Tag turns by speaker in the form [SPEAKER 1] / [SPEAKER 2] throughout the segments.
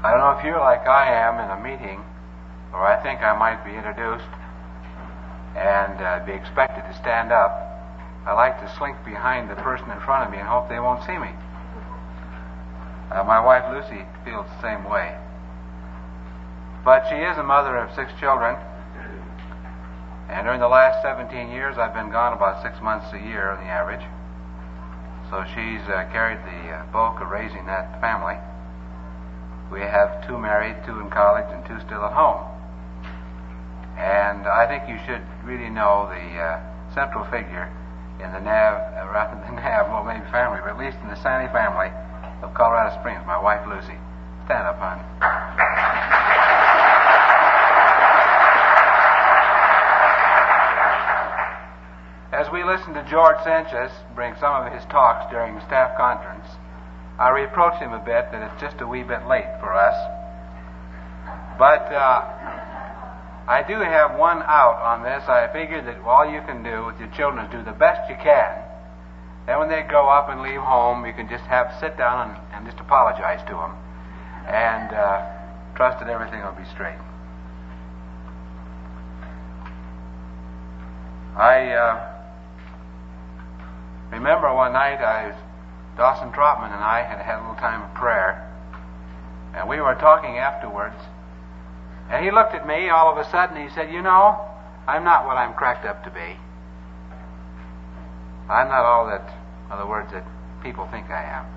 [SPEAKER 1] I don't know if you're like I am in a meeting, or I think I might be introduced and be expected to stand up. I like to slink behind the person in front of me and hope they won't see me. My wife Lucy feels the same way. But she is a mother of 6 children, and during the last 17 years I've been gone about 6 months a year on the average. So she's carried the bulk of raising that family. We have 2 married, 2 in college, and 2 still at home. And I think you should really know the central figure in the well, maybe family, but at least in the Sandy family of Colorado Springs, my wife Lucy. Stand up, hon. As we listen to George Sanchez bring some of his talks during the staff conference, I reproach him a bit that it's just a wee bit late for us. But I do have one out on this. I figured that all you can do with your children is do the best you can. Then when they grow up and leave home, you can just sit down and just apologize to them and trust that everything will be straight. I remember one night Dawson Trotman and I had a little time of prayer, and we were talking afterwards, and he looked at me all of a sudden and he said, "You know, I'm not what I'm cracked up to be. I'm not all that, in other words, that people think I am."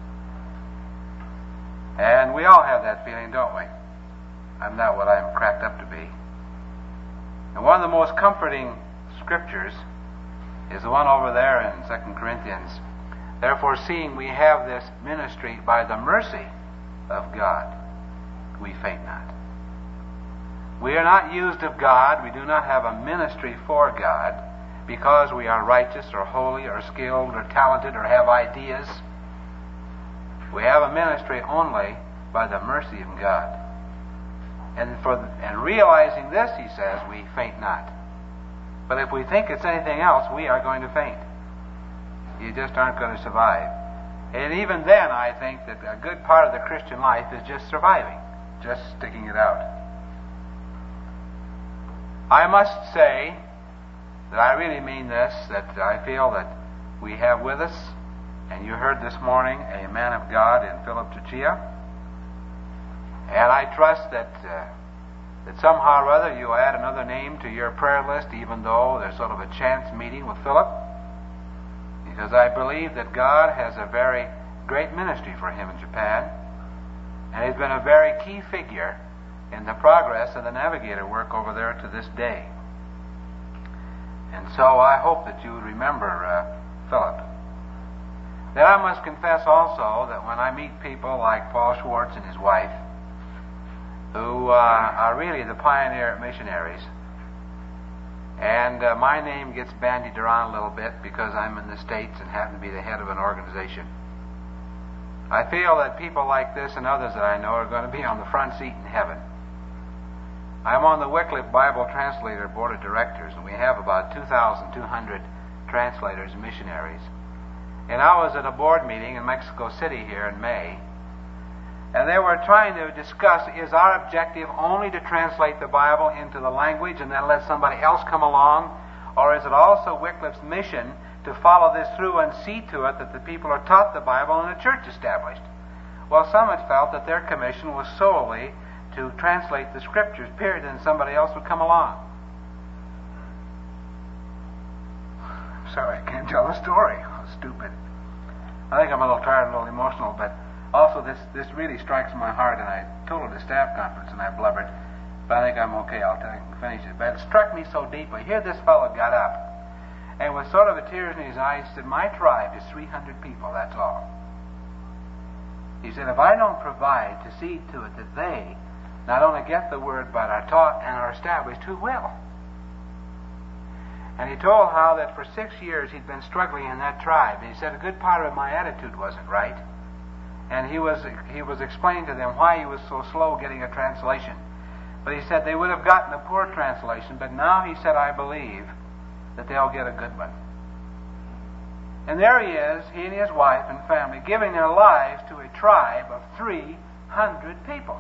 [SPEAKER 1] And we all have that feeling, don't we? I'm not what I'm cracked up to be. And one of the most comforting scriptures is the one over there in 2 Corinthians. "Therefore, seeing we have this ministry by the mercy of God, we faint not." We are not used of God. We do not have a ministry for God because we are righteous or holy or skilled or talented or have ideas. We have a ministry only by the mercy of God. And realizing this, he says, we faint not. But if we think it's anything else, we are going to faint. You just aren't going to survive. And even then, I think that a good part of the Christian life is just surviving, just sticking it out. I must say that I really mean this, that I feel that we have with us, and you heard this morning, a man of God in Philip Tuchia. And I trust that somehow or other you'll add another name to your prayer list, even though there's sort of a chance meeting with Philip. Because I believe that God has a very great ministry for him in Japan. And he's been a very key figure in the progress of the Navigator work over there to this day. And so I hope that you would remember Philip. Then I must confess also that when I meet people like Paul Schwartz and his wife, who are really the pioneer missionaries, and my name gets bandied around a little bit because I'm in the States and happen to be the head of an organization, I feel that people like this and others that I know are going to be on the front seat in heaven. I'm on the Wycliffe Bible Translator Board of Directors, and we have about 2,200 translators and missionaries. And I was at a board meeting in Mexico City here in May, and they were trying to discuss, is our objective only to translate the Bible into the language and then let somebody else come along? Or is it also Wycliffe's mission to follow this through and see to it that the people are taught the Bible and a church established? Well, some had felt that their commission was solely to translate the Scriptures, period, and somebody else would come along. I'm sorry, I can't tell the story. Oh, stupid. I think I'm a little tired and a little emotional, but also this really strikes my heart, and I told it at the staff conference and I blubbered, but I think I'm okay. I'll finish it. But it struck me so deeply. Here this fellow got up, and with sort of a tears in his eyes, said, "My tribe is 300 people, that's all." He said, "If I don't provide to see to it that they not only get the Word, but are taught and are established, who will?" And he told how that for 6 years he'd been struggling in that tribe. And he said, a good part of my attitude wasn't right. And he was explaining to them why he was so slow getting a translation. But he said they would have gotten a poor translation, but now he said, I believe that they'll get a good one. And there he is, he and his wife and family, giving their lives to a tribe of 3 300 people.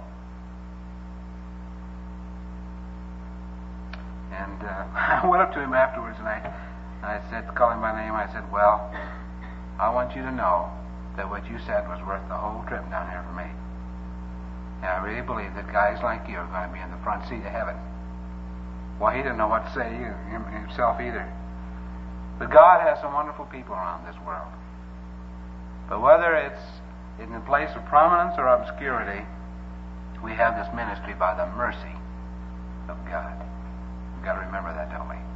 [SPEAKER 1] And I went up to him afterwards and I said, call him by name, I said, well, I want you to know that what you said was worth the whole trip down here for me. And I really believe that guys like you are going to be in the front seat of heaven. Well, he didn't know what to say himself either. But God has some wonderful people around this world. But whether it's in the place of prominence or obscurity, we have this ministry by the mercy of God. We've got to remember that, don't we?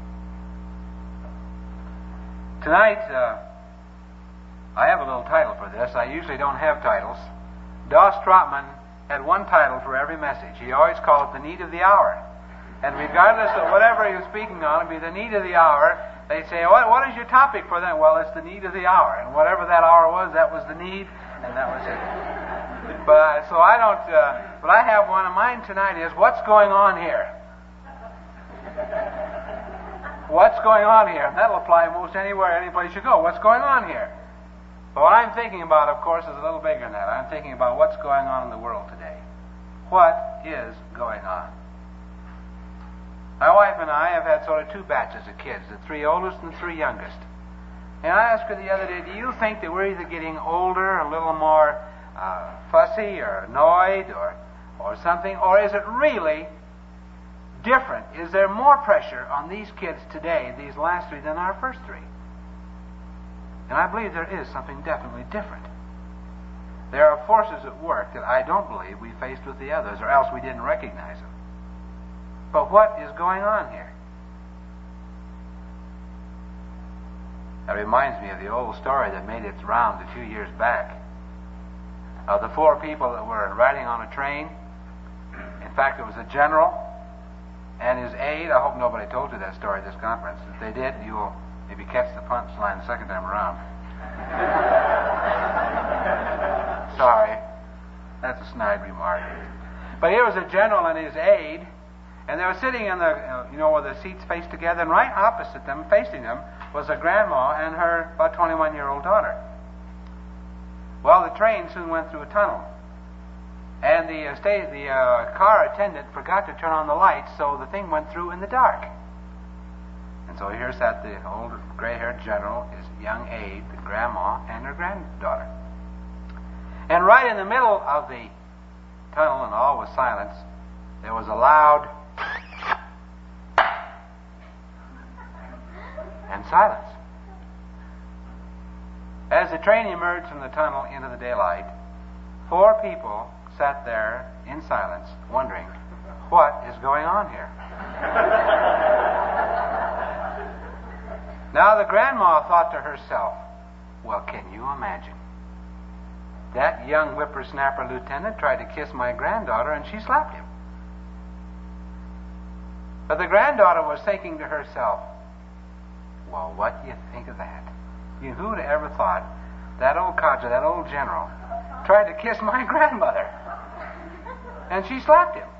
[SPEAKER 1] Tonight, I have a little title for this. I usually don't have titles. Doss Trotman had one title for every message. He always called it the need of the hour. And regardless of whatever he was speaking on, it'd be the need of the hour. They'd say, what is your topic for that? Well, it's the need of the hour. And whatever that hour was, that was the need, and that was it. But but I have one of mine tonight is, what's going on here? What's going on here? And that'll apply most anywhere, any place you go. What's going on here? But what I'm thinking about, of course, is a little bigger than that. I'm thinking about what's going on in the world today. What is going on? My wife and I have had sort of two batches of kids, the three oldest and the three youngest. And I asked her the other day, do you think that we're either getting older, a little more fussy or annoyed or something, or is it really different? Is there more pressure on these kids today, these last three, than our first three? And I believe there is something definitely different. There are forces at work that I don't believe we faced with the others, or else we didn't recognize them. But what is going on here? That reminds me of the old story that made its round a few years back of the four people that were riding on a train. In fact, it was a general and his aide. I hope nobody told you that story at this conference. If they did, you will maybe catch the punchline the second time around. Sorry. That's a snide remark. But here was a general and his aide, and they were sitting in the, where the seats faced together, and right opposite them, facing them, was a grandma and her about 21-year-old daughter. Well, the train soon went through a tunnel, and the car attendant forgot to turn on the lights, so the thing went through in the dark. And so here sat the old gray-haired general, his young aide, the grandma, and her granddaughter. And right in the middle of the tunnel, and all was silence, there was a loud and silence. As the train emerged from the tunnel into the daylight, four people sat there in silence, wondering, what is going on here? Now the grandma thought to herself, well, can you imagine? That young whippersnapper lieutenant tried to kiss my granddaughter and she slapped him. But the granddaughter was thinking to herself, well, what do you think of that? Who'd ever thought that old codger, that old general, tried to kiss my grandmother? And she slapped him.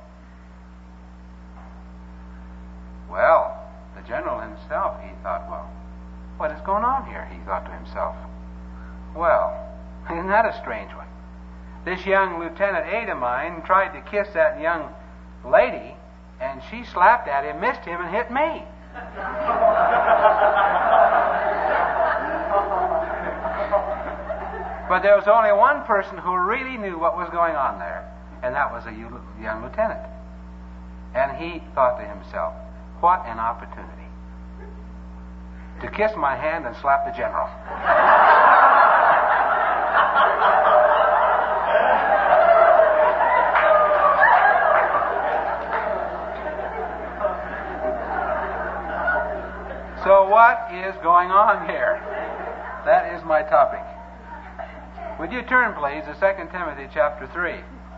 [SPEAKER 1] Well, the general himself, he thought, well, what is going on here? He thought to himself. Well, isn't that a strange one? This young lieutenant aide of mine tried to kiss that young lady, and she slapped at him, missed him, and hit me. But there was only one person who really knew what was going on there, and that was a young lieutenant. And he thought to himself, what an opportunity to kiss my hand and slap the general. So what is going on here? That is my topic. Would you turn, please, to 2 Timothy chapter 3.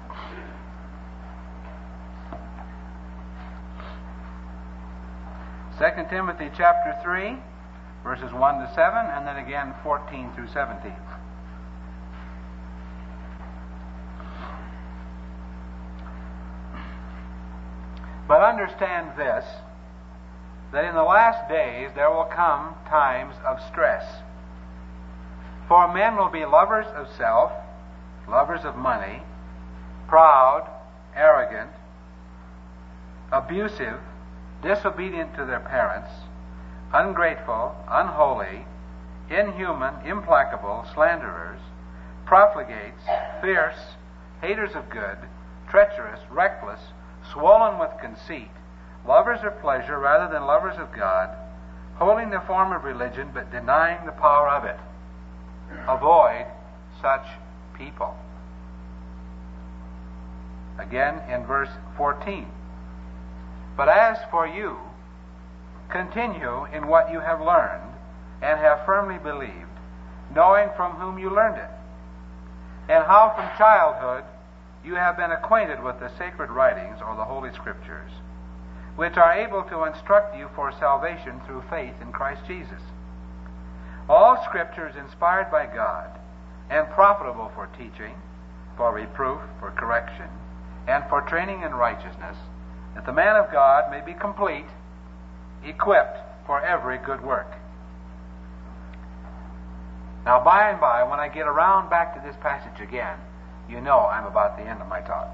[SPEAKER 1] Second Timothy chapter 3, verses 1 to 7, and then again 14 through 17. But understand this, that in the last days there will come times of stress. For men will be lovers of self, lovers of money, arrogant, abusive, disobedient to their parents, ungrateful, unholy, inhuman, implacable, slanderers, profligates, fierce, haters of good, treacherous, reckless, swollen with conceit, lovers of pleasure rather than lovers of God, holding the form of religion but denying the power of it. Avoid such people. Again in verse 14. But as for you, continue in what you have learned and have firmly believed, knowing from whom you learned it, and how from childhood you have been acquainted with the sacred writings or the Holy Scriptures, which are able to instruct you for salvation through faith in Christ Jesus. All Scripture is inspired by God and profitable for teaching, for reproof, for correction, and for training in righteousness, that the man of God may be complete, equipped for every good work. Now, by and by, when I get around back to this passage again, you know I'm about the end of my talk.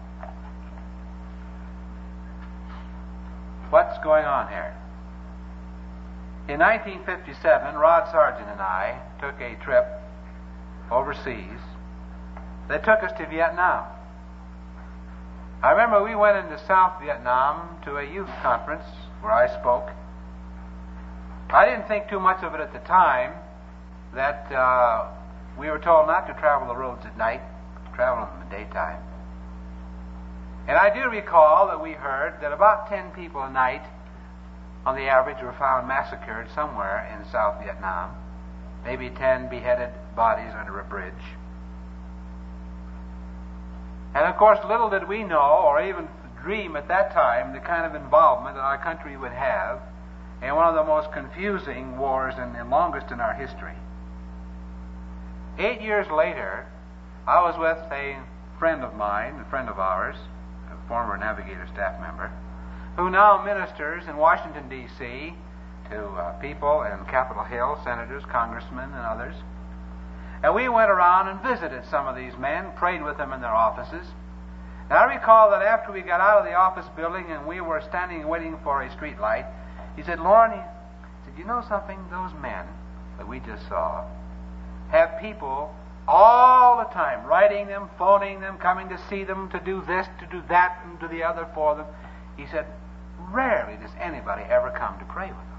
[SPEAKER 1] What's going on here? In 1957, Rod Sargent and I took a trip overseas that took us to Vietnam. I remember we went into South Vietnam to a youth conference where I spoke. I didn't think too much of it at the time, that we were told not to travel the roads at night, but to travel in the daytime. And I do recall that we heard that about 10 people a night, on the average, were found massacred somewhere in South Vietnam. Maybe 10 beheaded bodies under a bridge. And of course, little did we know, or even dream at that time, the kind of involvement that our country would have in one of the most confusing wars and longest in our history. 8 years later, I was with a friend of mine, a friend of ours, a former Navigator staff member, who now ministers in Washington, D.C. to people in Capitol Hill, senators, congressmen, and others. And we went around and visited some of these men, prayed with them in their offices. And I recall that after we got out of the office building and we were standing waiting for a street light, he said, "Lauren," he said, "you know something? Those men that we just saw have people all the time writing them, phoning them, coming to see them, to do this, to do that, and to the other for them." He said, "Rarely does anybody ever come to pray with them."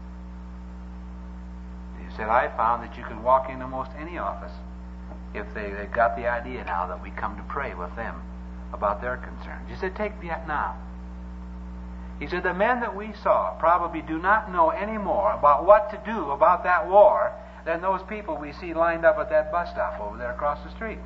[SPEAKER 1] He said, "I found that you could walk into most any office if they got the idea now that we come to pray with them about their concerns." He said, "Take Vietnam." He said, "The men that we saw probably do not know any more about what to do about that war than those people we see lined up at that bus stop over there across the street."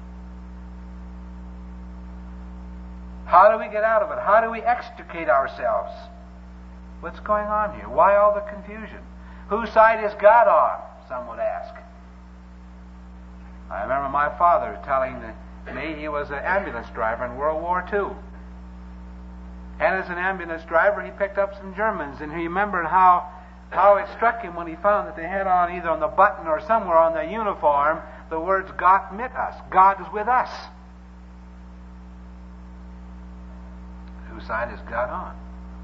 [SPEAKER 1] How do we get out of it? How do we extricate ourselves? What's going on here? Why all the confusion? Whose side is God on? Some would ask. I remember my father telling me he was an ambulance driver in World War II. And as an ambulance driver, he picked up some Germans, and he remembered how it struck him when he found that they had on, either on the button or somewhere on their uniform, the words, "Gott mit us." God is with us. Whose side is God on?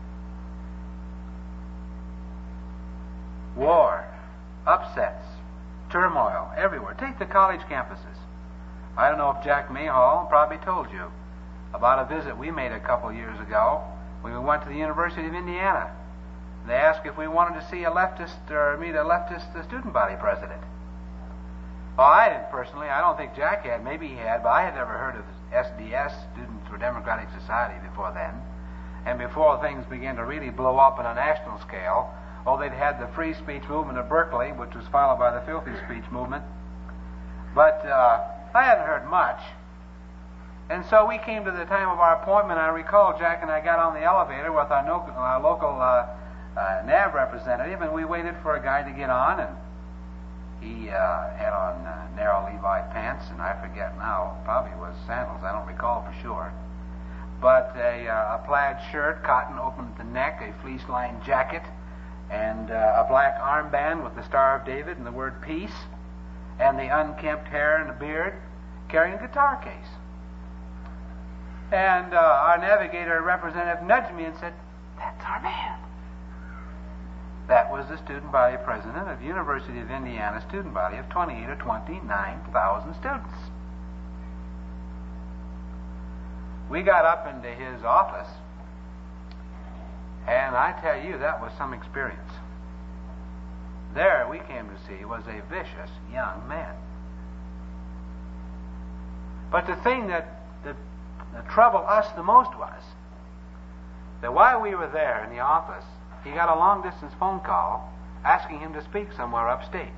[SPEAKER 1] War, upsets, turmoil everywhere. Take the college campuses. I don't know if Jack Mayhall probably told you about a visit we made a couple years ago when we went to the University of Indiana. They asked if we wanted to see a leftist or meet a leftist student body president. Well, I didn't personally. I don't think Jack had. Maybe he had, but I had never heard of SDS, Students for Democratic Society, before then. And before things began to really blow up on a national scale, they'd had the free speech movement of Berkeley, which was followed by the filthy speech movement. But I hadn't heard much. And so we came to the time of our appointment. I recall Jack and I got on the elevator with our local NAV representative, and we waited for a guy to get on, and he had on narrow Levi pants, and I forget now, probably was sandals, I don't recall for sure. But a plaid shirt, cotton open at the neck, a fleece-lined jacket, and a black armband with the Star of David and the word peace, and the unkempt hair and the beard, carrying a guitar case. And our navigator representative nudged me and said, "That's our man." That was the student body president of University of Indiana student body of 28 or 29,000 students. We got up into his office, and I tell you, that was some experience. There, we came to see, was a vicious young man. But the thing that troubled us the most was that while we were there in the office, he got a long-distance phone call asking him to speak somewhere upstate.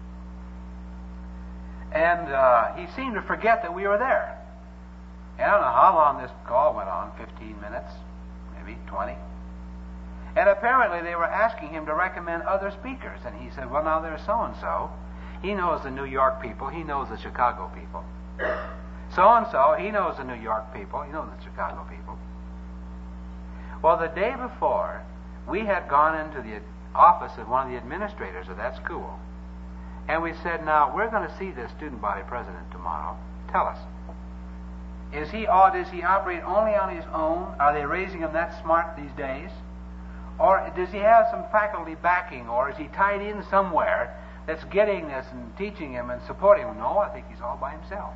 [SPEAKER 1] And he seemed to forget that we were there. And I don't know how long this call went on, 15 minutes, maybe 20. And apparently they were asking him to recommend other speakers. And he said, "Well, now there's so-and-so. He knows the New York people. He knows the Chicago people. So-and-so, he knows the New York people. He knows the Chicago people." Well, the day before, we had gone into the office of one of the administrators of that school. And we said, "Now, we're going to see this student body president tomorrow. Tell us, does he operate only on his own? Are they raising him that smart these days? Or does he have some faculty backing? Or is he tied in somewhere that's getting this and teaching him and supporting him?" "No, I think he's all by himself."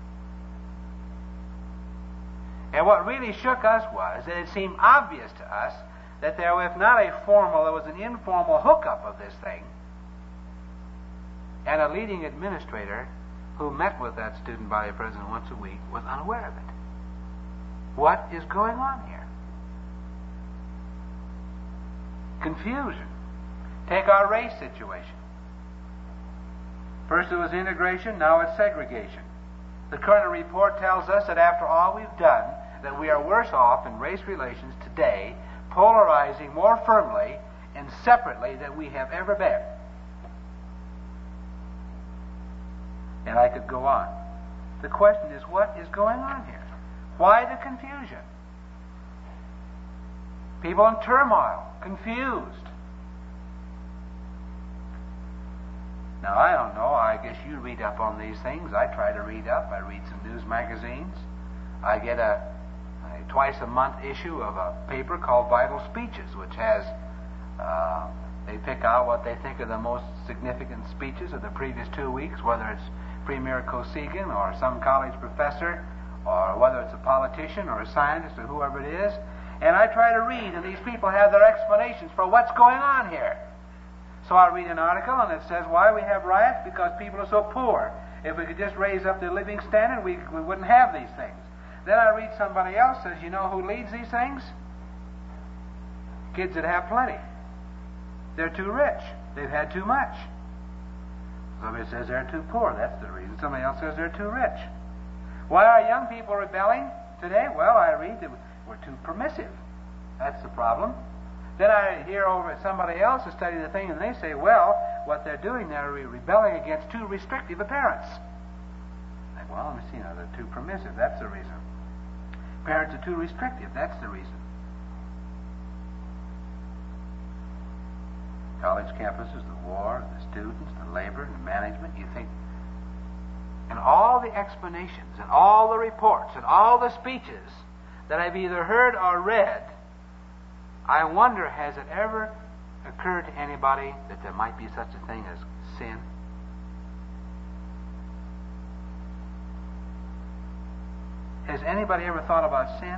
[SPEAKER 1] And what really shook us was that it seemed obvious to us that there, if not a formal, there was an informal hookup of this thing. And a leading administrator who met with that student body president once a week was unaware of it. What is going on here? Confusion. Take our race situation. First it was integration, now it's segregation. The current report tells us that after all we've done, that we are worse off in race relations today, polarizing more firmly and separately than we have ever been. And I could go on. The question is, what is going on here? Why the confusion? People in turmoil, confused. Now, I don't know. I guess you read up on these things. I try to read up. I read some news magazines. I get a twice-a-month issue of a paper called Vital Speeches, which has, they pick out what they think are the most significant speeches of the previous 2 weeks, whether it's Premier Kosygin or some college professor, or whether it's a politician or a scientist or whoever it is. And I try to read, and these people have their explanations for what's going on here. So I read an article, and it says, why we have riots? Because people are so poor. If we could just raise up their living standard, we wouldn't have these things. Then I read somebody else says, you know who leads these things? Kids that have plenty. They're too rich. They've had too much. Somebody says they're too poor. That's the reason. Somebody else says they're too rich. Why are young people rebelling today? Well, I read that we're too permissive. That's the problem. Then I hear over somebody else who study the thing, and they say, well, what they're doing, they're rebelling against too restrictive a parents. Like, well, let me see, now, they're too permissive. That's the reason. Parents are too restrictive. That's the reason. College campuses, the war, the students, the labor, and the management, you think. And all the explanations, and all the reports, and all the speeches that I've either heard or read, I wonder, has it ever occurred to anybody that there might be such a thing as sin? Has anybody ever thought about sin?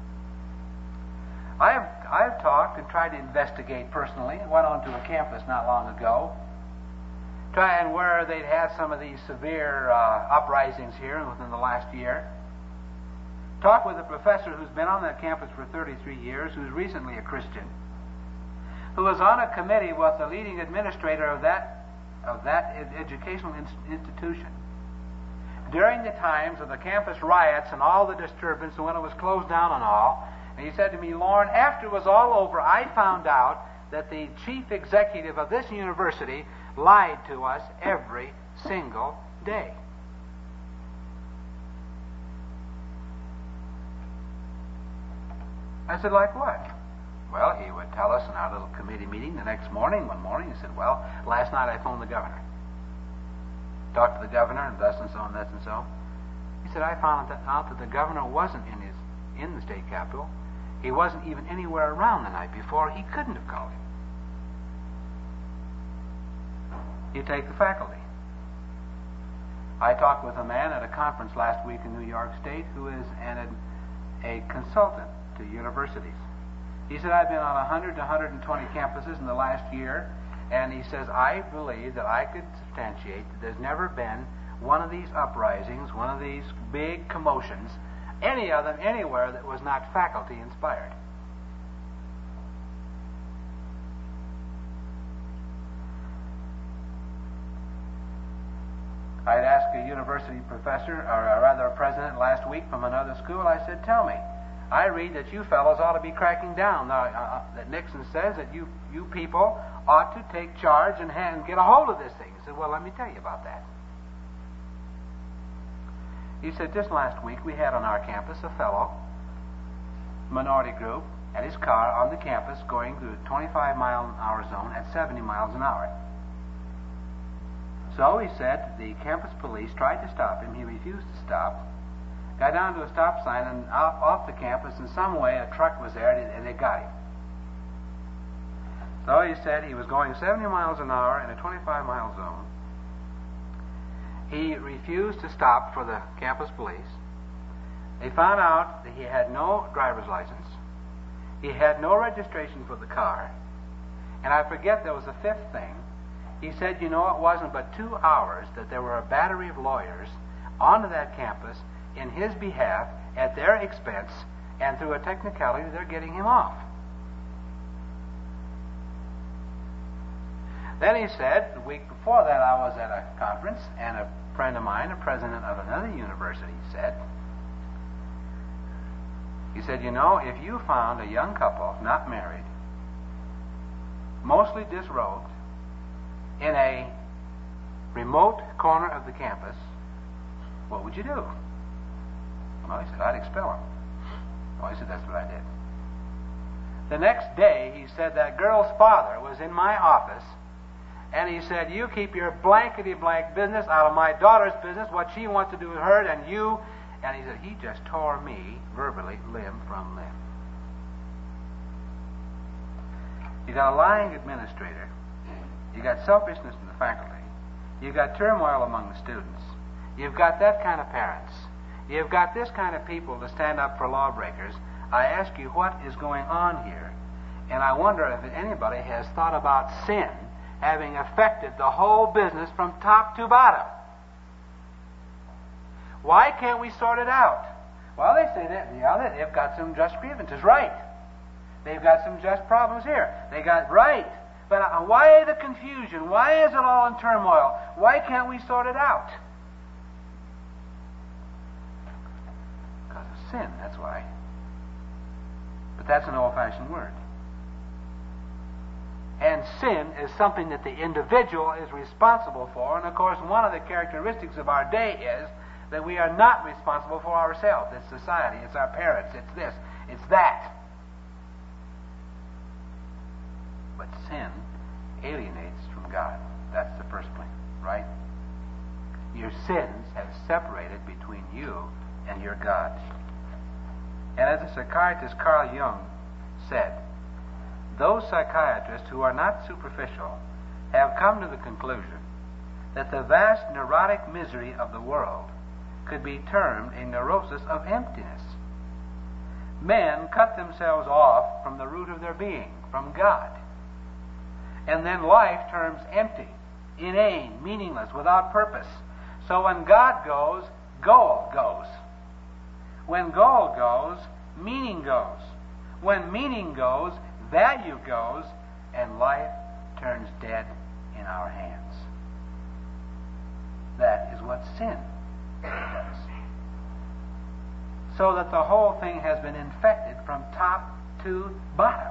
[SPEAKER 1] I've talked and tried to investigate personally. I went onto a campus not long ago, and where they'd had some of these severe uprisings here within the last year. Talked with a professor who's been on that campus for 33 years, who's recently a Christian, who was on a committee with the leading administrator of that educational institution during the times of the campus riots and all the disturbance and when it was closed down and all. And he said to me, Lauren, after it was all over, I found out that the chief executive of this university lied to us every single day. I said, like what? Well, he would tell us in our little committee meeting the next morning, one morning, he said, well, last night I phoned the governor. Talked to the governor, and thus and so, and thus and so. He said, I found out that the governor wasn't in in the state capitol. He wasn't even anywhere around the night before. He couldn't have called him. You take the faculty. I talked with a man at a conference last week in New York State who is a consultant to universities. He said, I've been on 100 to 120 campuses in the last year, and he says, I believe that I could substantiate that there's never been one of these uprisings, one of these big commotions, any of them anywhere that was not faculty inspired. I'd asked a university professor, or rather a president last week from another school, I said, tell me, I read that you fellows ought to be cracking down, that Nixon says that you people ought to take charge and get a hold of this thing. He said, well, let me tell you about that. He said, just last week we had on our campus a fellow, minority group, at his car on the campus going through a 25-mile-an-hour zone at 70 miles an hour. So he said the campus police tried to stop him. He refused to stop. Got down to a stop sign, and off the campus in some way a truck was there, and they got him. So he said he was going 70 miles an hour in a 25-mile zone. He refused to stop for the campus police. They found out that he had no driver's license. He had no registration for the car. And I forget there was a fifth thing. He said, it wasn't but 2 hours that there were a battery of lawyers onto that campus in his behalf at their expense, and through a technicality, they're getting him off. Then he said, the week before that, I was at a conference, and a friend of mine, a president of another university, said, if you found a young couple, not married, mostly disrobed, in a remote corner of the campus, what would you do? Well, he said, I'd expel him. Well, he said, that's what I did. The next day, he said, that girl's father was in my office, and he said, you keep your blankety-blank business out of my daughter's business, what she wants to do with her, and you... And he said, he just tore me, verbally, limb from limb. You got a lying administrator. You got selfishness in the faculty. You've got turmoil among the students. You've got that kind of parents. You've got this kind of people to stand up for lawbreakers. I ask you, what is going on here? And I wonder if anybody has thought about sin having affected the whole business from top to bottom. Why can't we sort it out? Well, they say that they've got some just grievances. Right. They've got some just problems here. They got right. But why the confusion? Why is it all in turmoil? Why can't we sort it out? Because of sin, that's why. But that's an old-fashioned word. And sin is something that the individual is responsible for. And, of course, one of the characteristics of our day is that we are not responsible for ourselves. It's society, it's our parents, it's this, it's that. But sin alienates from God. That's the first point, right? Your sins have separated between you and your God. And as the psychiatrist Carl Jung said, those psychiatrists who are not superficial have come to the conclusion that the vast neurotic misery of the world could be termed a neurosis of emptiness. Men cut themselves off from the root of their being, from God. And then life turns empty, inane, meaningless, without purpose. So when God goes, goal goes. When goal goes, meaning goes. When meaning goes, value goes, and life turns dead in our hands. That is what sin does. So that the whole thing has been infected from top to bottom.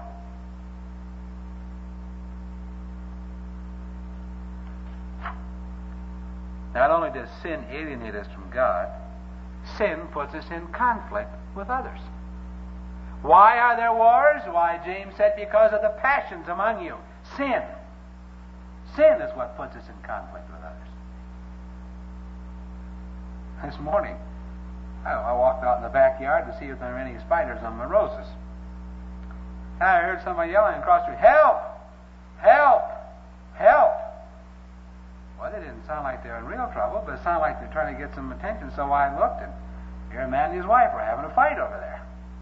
[SPEAKER 1] Not only does sin alienate us from God, sin puts us in conflict with others. Why are there wars? Why, James said, because of the passions among you. Sin. Sin is what puts us in conflict with others. This morning, I walked out in the backyard to see if there were any spiders on my roses. And I heard somebody yelling across the street, "Help! Help! Help!" Well, it didn't sound like they were in real trouble, but it sounded like they're trying to get some attention, so I looked, and here a man and his wife were having a fight over there.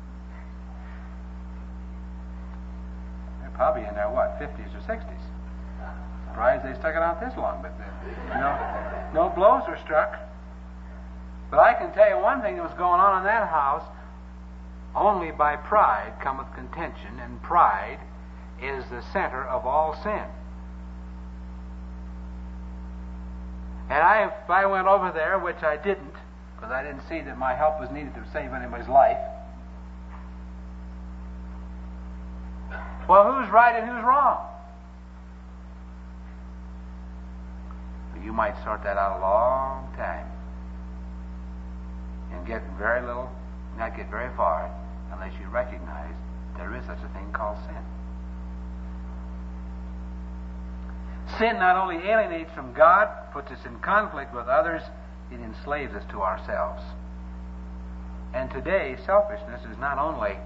[SPEAKER 1] They're probably in their, 50s or 60s. Surprised they stuck it out this long, but no blows were struck. But I can tell you one thing that was going on in that house. Only by pride cometh contention, and pride is the center of all sin. And if I went over there, which I didn't, because I didn't see that my help was needed to save anybody's life. Well, who's right and who's wrong? You might sort that out a long time and get very little, not get very far, unless you recognize there is such a thing called sin. Sin not only alienates from God, puts us in conflict with others, it enslaves us to ourselves. And today, selfishness is not only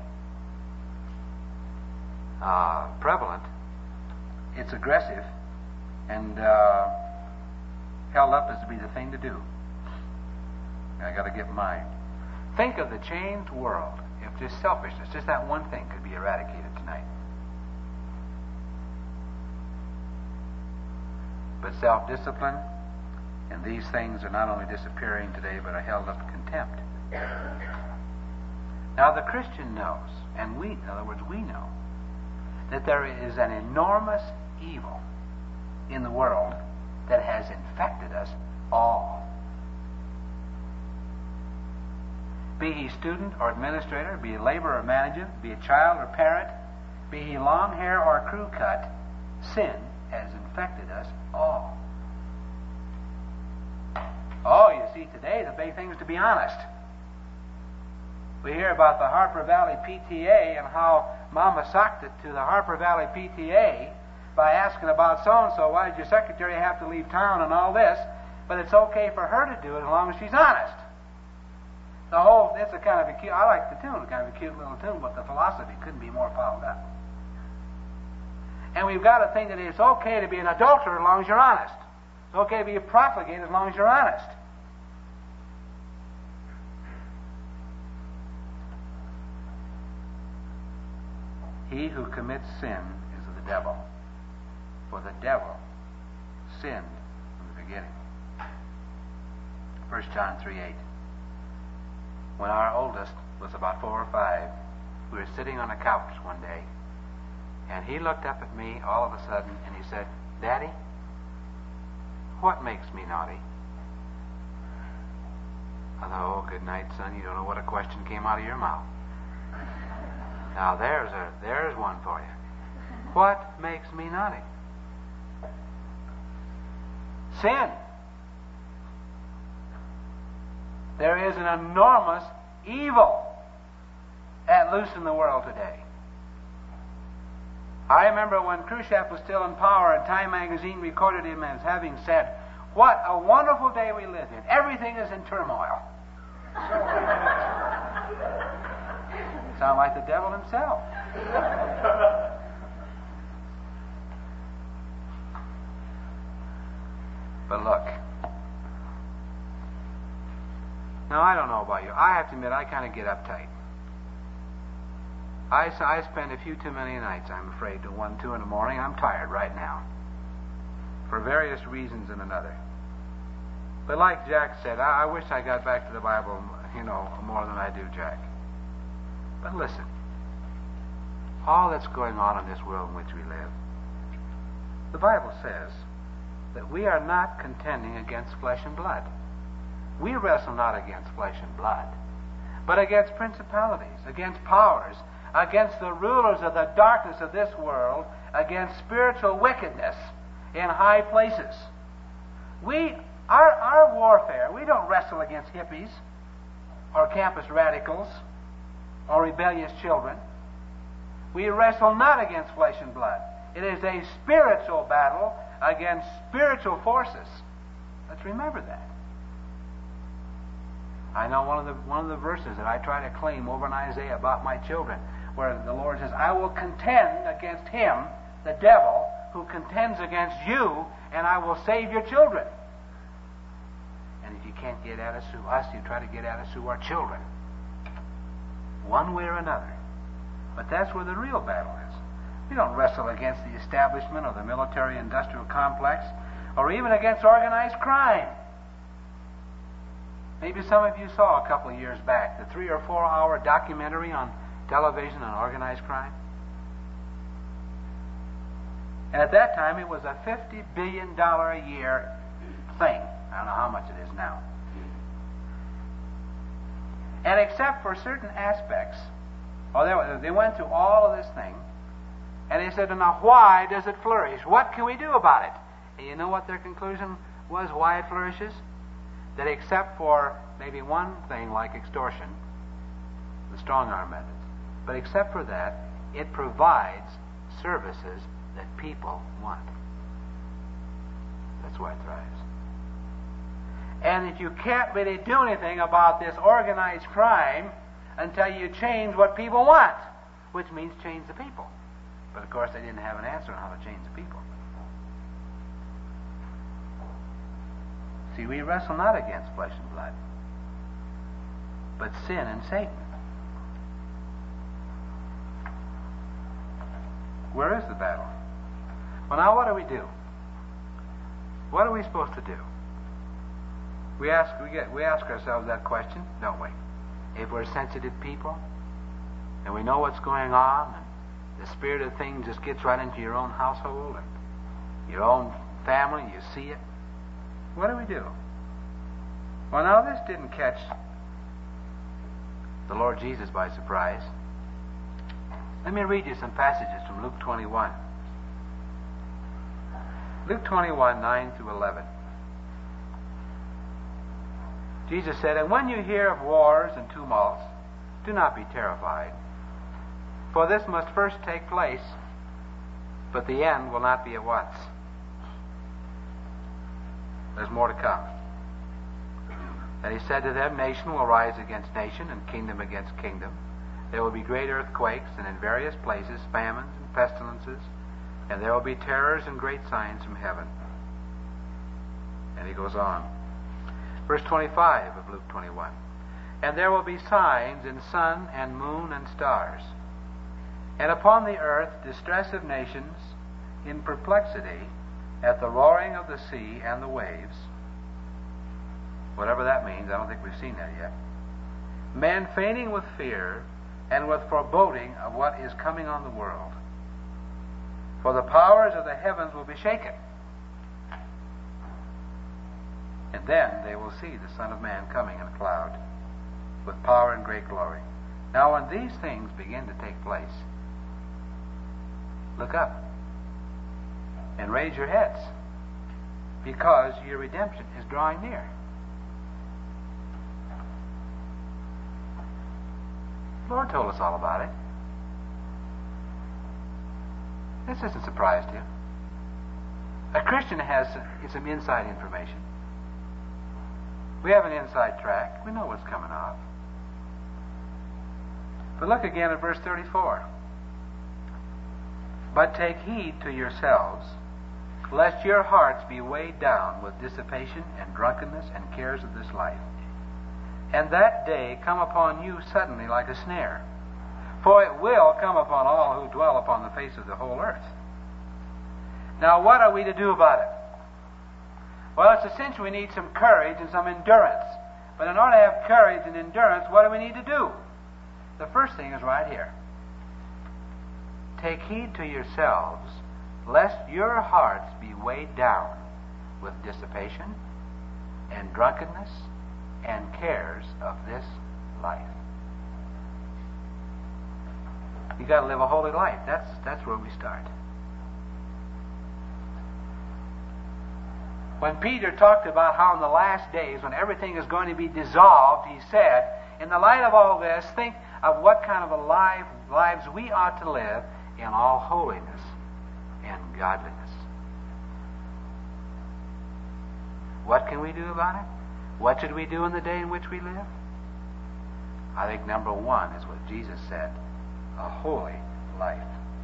[SPEAKER 1] prevalent, it's aggressive and held up as to be the thing to do. I got to get mine. Think of the changed world if just selfishness, just that one thing, could be eradicated tonight. But self-discipline and these things are not only disappearing today, but are held up to contempt. Now the Christian knows, and we, in other words, we know, that there is an enormous evil in the world that has infected us all. Be he student or administrator, be he laborer or manager, be a child or parent, be he long hair or crew cut, sin has infected us all. Oh, you see, today the big thing is to be honest. We hear about the Harper Valley PTA and how Mama socked it to the Harper Valley PTA by asking about so-and-so, why did your secretary have to leave town and all this, but it's okay for her to do it as long as she's honest. It's a kind of a cute, I like the tune, kind of a cute little tune, but the philosophy couldn't be more fouled up. And we've got to think that it's okay to be an adulterer as long as you're honest. It's okay to be a profligate as long as you're honest. He who commits sin is of the devil, for the devil sinned from the beginning. 1 John 3:8. When our oldest was about 4 or 5, we were sitting on a couch one day, and he looked up at me all of a sudden and he said, "Daddy, what makes me naughty?" I thought, "Oh, good night, son. You don't know what a question came out of your mouth." Now there's one for you. What makes me naughty? Sin. There is an enormous evil at loose in the world today. I remember when Khrushchev was still in power, and Time magazine recorded him as having said, "What a wonderful day we live in. Everything is in turmoil." Sound like the devil himself. But look. Now, I don't know about you. I have to admit, I kind of get uptight. I spend a few too many nights, I'm afraid, till 1, 2 in the morning. I'm tired right now. For various reasons and another. But like Jack said, I wish I got back to the Bible, more than I do Jack. But listen. All that's going on in this world in which we live, the Bible says that we are not contending against flesh and blood. We wrestle not against flesh and blood, but against principalities, against powers, against the rulers of the darkness of this world, against spiritual wickedness in high places. Our warfare, we don't wrestle against hippies or campus radicals or rebellious children. We wrestle not against flesh and blood. It is a spiritual battle against spiritual forces. Let's remember that. I know one of the verses that I try to claim over in Isaiah about my children, where the Lord says, I will contend against him, the devil, who contends against you, and I will save your children. And if you can't get at us through us, you try to get at us through our children. One way or another. But that's where the real battle is. We don't wrestle against the establishment or the military-industrial complex, or even against organized crime. Maybe some of you saw a couple of years back the 3 or 4 hour documentary on television on organized crime. And at that time, it was a $50 billion a year thing. I don't know how much it is now. And except for certain aspects, they went through all of this thing, and they said, now why does it flourish? What can we do about it? And you know what their conclusion was why it flourishes? That except for maybe one thing like extortion, the strong arm methods, but except for that, it provides services that people want. That's why it thrives. And if you can't really do anything about this organized crime until you change what people want, which means change the people. But of course they didn't have an answer on how to change the people. See, we wrestle not against flesh and blood, but sin and Satan. Where is the battle? Well, now what do we do? What are we supposed to do? We ask ourselves that question, don't we? If we're sensitive people, and we know what's going on, and the spirit of things just gets right into your own household and your own family, you see it. What do we do? Well, now this didn't catch the Lord Jesus by surprise. Let me read you some passages from Luke 21. Luke 21, 9 through 11. Jesus said, and when you hear of wars and tumults, do not be terrified. For this must first take place, but the end will not be at once. There's more to come. And he said to them, nation will rise against nation, and kingdom against kingdom. There will be great earthquakes, and in various places famines and pestilences, and there will be terrors and great signs from heaven. And he goes on. Verse 25 of Luke 21. And there will be signs in sun and moon and stars, and upon the earth distress of nations, in perplexity, at the roaring of the sea and the waves. Whatever that means, I don't think we've seen that yet. Men fainting with fear and with foreboding of what is coming on the world. For the powers of the heavens will be shaken. And then they will see the Son of Man coming in a cloud with power and great glory. Now when these things begin to take place, look up and raise your heads, because your redemption is drawing near. The Lord told us all about it. This isn't a surprise to you. A Christian has some inside information. We have an inside track. We know what's coming off. But look again at verse 34. But take heed to yourselves, lest your hearts be weighed down with dissipation and drunkenness and cares of this life, and that day come upon you suddenly like a snare. For it will come upon all who dwell upon the face of the whole earth. Now what are we to do about it? Well, it's essential we need some courage and some endurance. But in order to have courage and endurance, what do we need to do? The first thing is right here. Take heed to yourselves, lest your hearts be weighed down with dissipation and drunkenness and cares of this life. You got to live a holy life. That's where we start. When Peter talked about how in the last days, when everything is going to be dissolved, he said, in the light of all this, think of what kind of lives we ought to live in all holiness and godliness. What can we do about it? What should we do in the day in which we live? I think number one is what Jesus said, a holy life.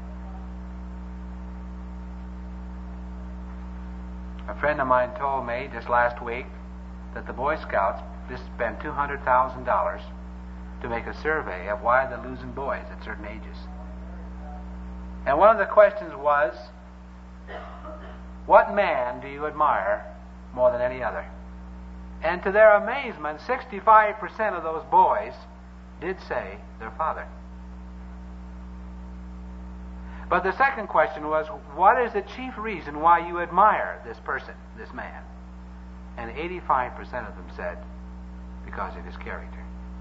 [SPEAKER 1] A friend of mine told me just last week that the Boy Scouts just spent $200,000 to make a survey of why they're losing boys at certain ages. And one of the questions was, what man do you admire more than any other? And to their amazement, 65% of those boys did say their father. But the second question was, what is the chief reason why you admire this person, this man? And 85% of them said, because of his character.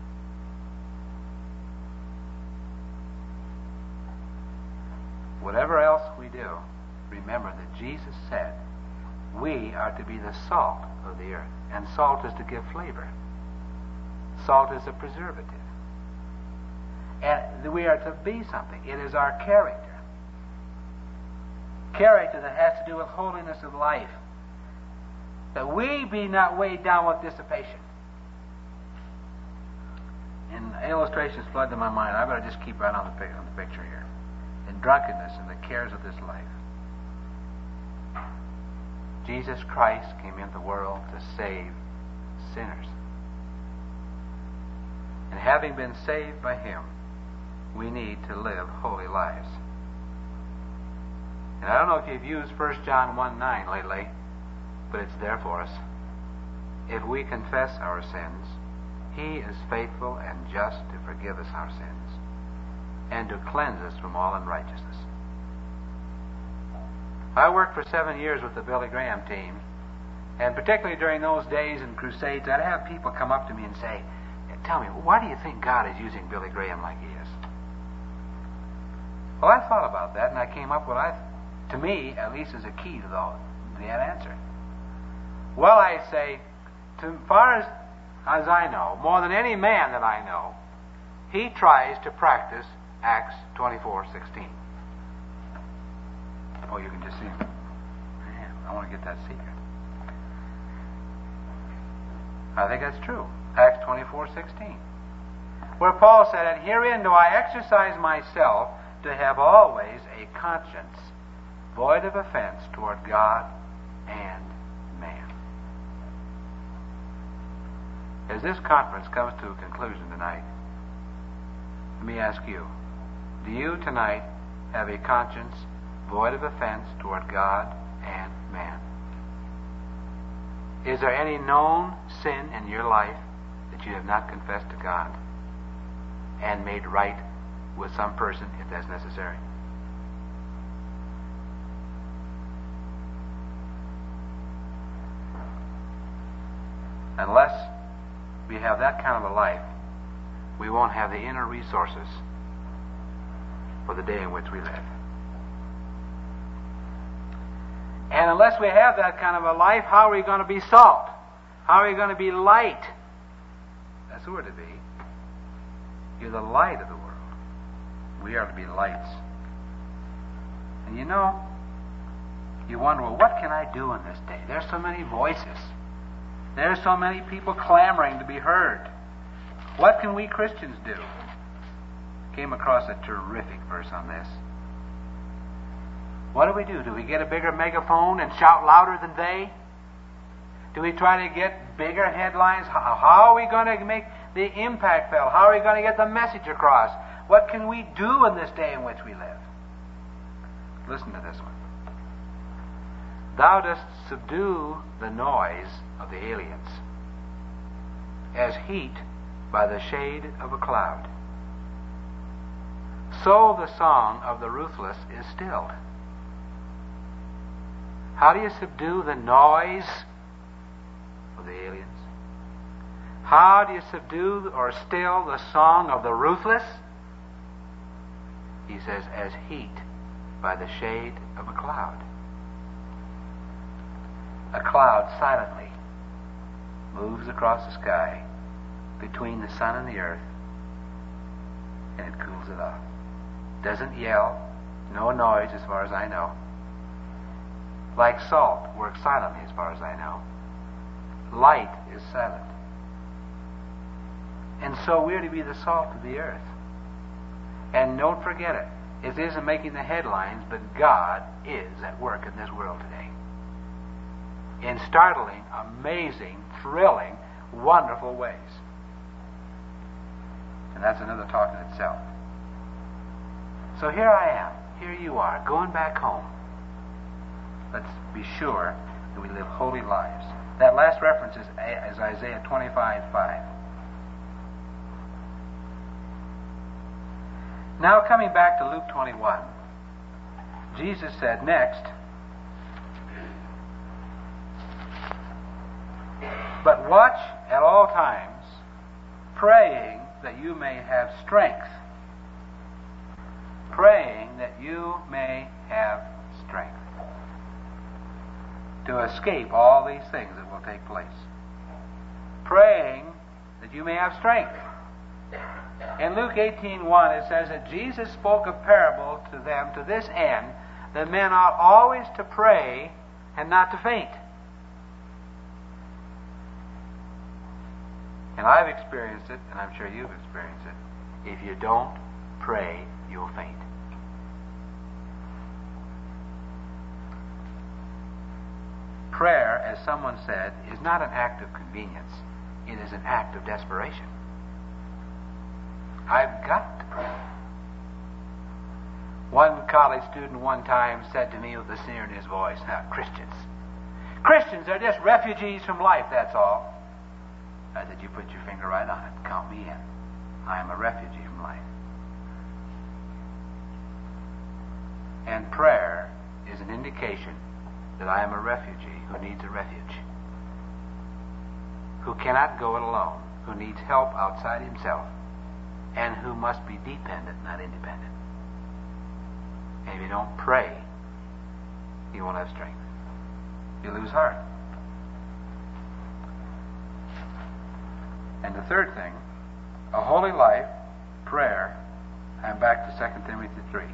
[SPEAKER 1] Whatever else we do, remember that Jesus said we are to be the salt of the earth. And salt is to give flavor. Salt is a preservative. And we are to be something. It is our character. Character that has to do with holiness of life. That we be not weighed down with dissipation. And illustrations flood to my mind. I better just keep right on the picture here. In drunkenness and the cares of this life. Jesus Christ came into the world to save sinners. And having been saved by Him, we need to live holy lives. And I don't know if you've used 1 John 1:9 lately, but it's there for us. If we confess our sins, He is faithful and just to forgive us our sins and to cleanse us from all unrighteousness. I worked for 7 years with the Billy Graham team, and particularly during those days in crusades, I'd have people come up to me and say, tell me, why do you think God is using Billy Graham like He is? Well, I thought about that, and I came up with, to me, at least, is a key to that answer. Well, I say, as far as I know, more than any man that I know, he tries to practice Acts 24:16. Oh, you can just see. Man, I want to get that secret. I think that's true. Acts 24:16. Where Paul said, and herein do I exercise myself to have always a conscience void of offense toward God and man. As this conference comes to a conclusion tonight, let me ask you, do you tonight have a conscience void of offense toward God and man? Is there any known sin in your life that you have not confessed to God and made right with some person if that's necessary? Unless we have that kind of a life, we won't have the inner resources for the day in which we live. And unless we have that kind of a life, how are we going to be salt? How are we going to be light? That's who we're to be. You're the light of the world. We are to be lights. And you know, you wonder, well, what can I do in this day? There's so many voices. There's so many people clamoring to be heard. What can we Christians do? Came across a terrific verse on this. What do? Do we get a bigger megaphone and shout louder than they? Do we try to get bigger headlines? How are we going to make the impact felt? How are we going to get the message across? What can we do in this day in which we live? Listen to this one. Thou dost subdue the noise of the aliens, as heat by the shade of a cloud. So the song of the ruthless is stilled. How do you subdue the noise of the aliens? How do you subdue or still the song of the ruthless? He says, as heat by the shade of a cloud. A cloud silently moves across the sky between the sun and the earth, and it cools it off. Doesn't yell, no noise as far as I know. Like salt, works silently as far as I know. Light is silent. And so we're to be the salt of the earth. And don't forget it. It isn't making the headlines, but God is at work in this world today. In startling, amazing, thrilling, wonderful ways. And that's another talk in itself. So here I am. Here you are, going back home. Let's be sure that we live holy lives. That last reference is Isaiah 25:5. Now coming back to Luke 21, Jesus said next, "But watch at all times, praying that you may have strength." Praying that you may have strength to escape all these things that will take place. Praying that you may have strength. In Luke 18:1 it says that Jesus spoke a parable to them to this end, that men ought always to pray and not to faint. And I've experienced it, and I'm sure you've experienced it. If you don't pray, you'll faint. Prayer, as someone said, is not an act of convenience. It is an act of desperation. I've got to pray. One college student one time said to me with a sneer in his voice, Christians are just refugees from life, that's all. I said, you put your finger right on it. Count me in. I am a refugee from life. And prayer is an indication that I am a refugee who needs a refuge, who cannot go it alone, who needs help outside himself, and who must be dependent, not independent. And if you don't pray, you won't have strength. You lose heart. And the third thing, a holy life, prayer. I'm back to 2 Timothy 3.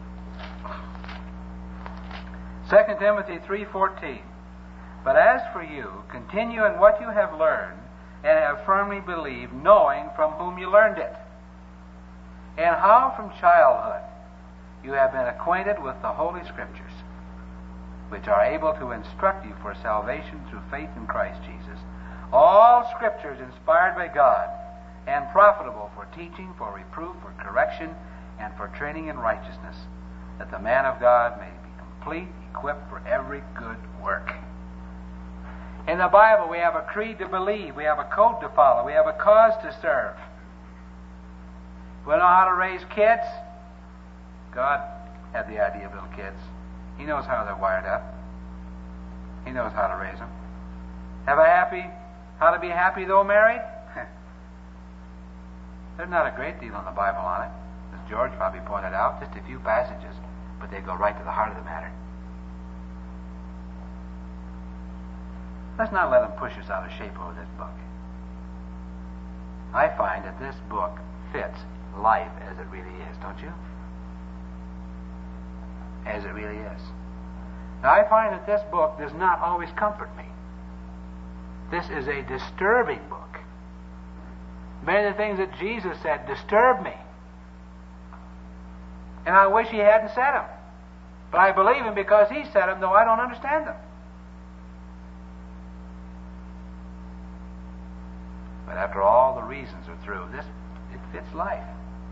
[SPEAKER 1] 2 Timothy 3:14. But as for you, continue in what you have learned and have firmly believed, knowing from whom you learned it, and how from childhood you have been acquainted with the Holy Scriptures, which are able to instruct you for salvation through faith in Christ Jesus. All Scripture is inspired by God and profitable for teaching, for reproof, for correction, and for training in righteousness, that the man of God may be complete, equipped for every good work. In the Bible, we have a creed to believe, we have a code to follow, we have a cause to serve. We know how to raise kids. God had the idea of little kids. He knows how they're wired up. He knows how to raise them. How to be happy though married? There's not a great deal in the Bible on it. As George probably pointed out, just a few passages, but they go right to the heart of the matter. Let's not let them push us out of shape over this book. I find that this book fits life as it really is, don't you? As it really is. Now, I find that this book does not always comfort me. This is a disturbing book. Many of the things that Jesus said disturb me. And I wish he hadn't said them. But I believe him because he said them, though I don't understand them. But after all the reasons are through, it fits life.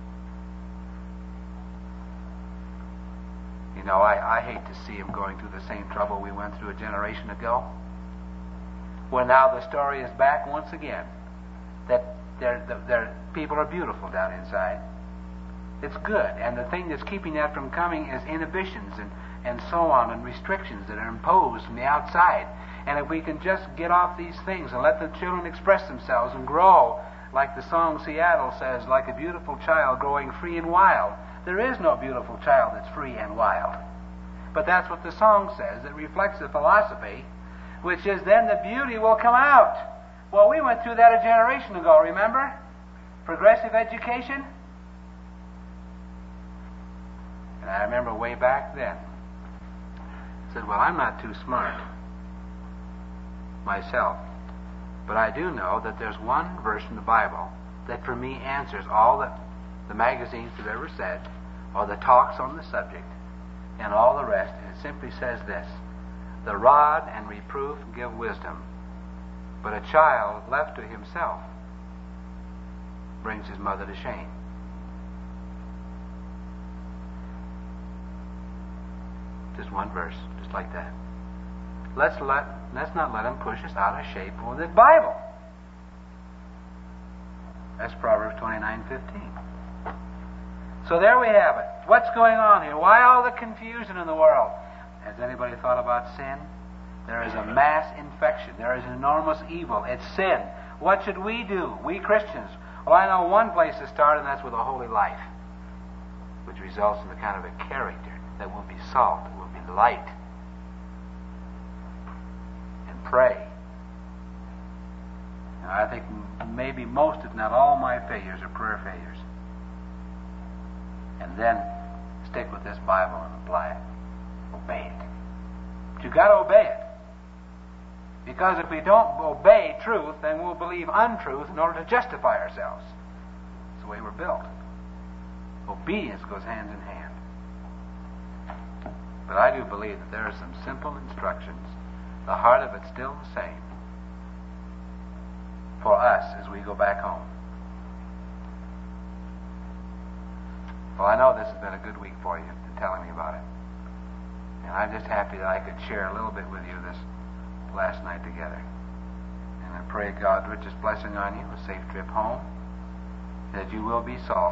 [SPEAKER 1] You know, I hate to see him going through the same trouble we went through a generation ago. Well, now the story is back once again. That their people are beautiful down inside. It's good. And the thing that's keeping that from coming is inhibitions and so on, and restrictions that are imposed from the outside. And if we can just get off these things and let the children express themselves and grow, like the song Seattle says, like a beautiful child growing free and wild. There is no beautiful child that's free and wild. But that's what the song says. It reflects the philosophy, which is then the beauty will come out. Well, we went through that a generation ago, remember? Progressive education. And I remember way back then, I said, well, I'm not too smart myself, but I do know that there's one verse in the Bible that for me answers all that the magazines have ever said, or the talks on the subject, and all the rest. And it simply says this: the rod and reproof give wisdom, but a child left to himself brings his mother to shame. Just one verse, just like that. Let's not let him push us out of shape with the Bible. That's Proverbs 29:15. So there we have it. What's going on here? Why all the confusion in the world? Has anybody thought about sin? There is a mass infection. There is enormous evil. It's sin. What should we do, we Christians? Well, I know one place to start, and that's with a holy life, which results in the kind of a character that will be salt, that will be light. And pray. Now, I think maybe most, if not all, my failures are prayer failures. And then stick with this Bible and apply it. Obey it. But you've got to obey it. Because if we don't obey truth, then we'll believe untruth in order to justify ourselves. It's the way we're built. Obedience goes hand in hand. But I do believe that there are some simple instructions. The heart of it's still the same for us as we go back home. Well, I know this has been a good week for you, telling me about it. And I'm just happy that I could share a little bit with you this last night together. And I pray God's richest blessing on you, a safe trip home, that you will be salt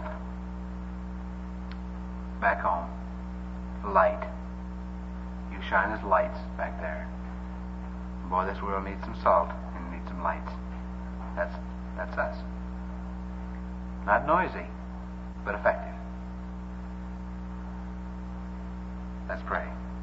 [SPEAKER 1] back home. Light. You shine as lights back there. Boy, this world needs some salt and needs some lights. That's us. Not noisy, but effective. Let's pray.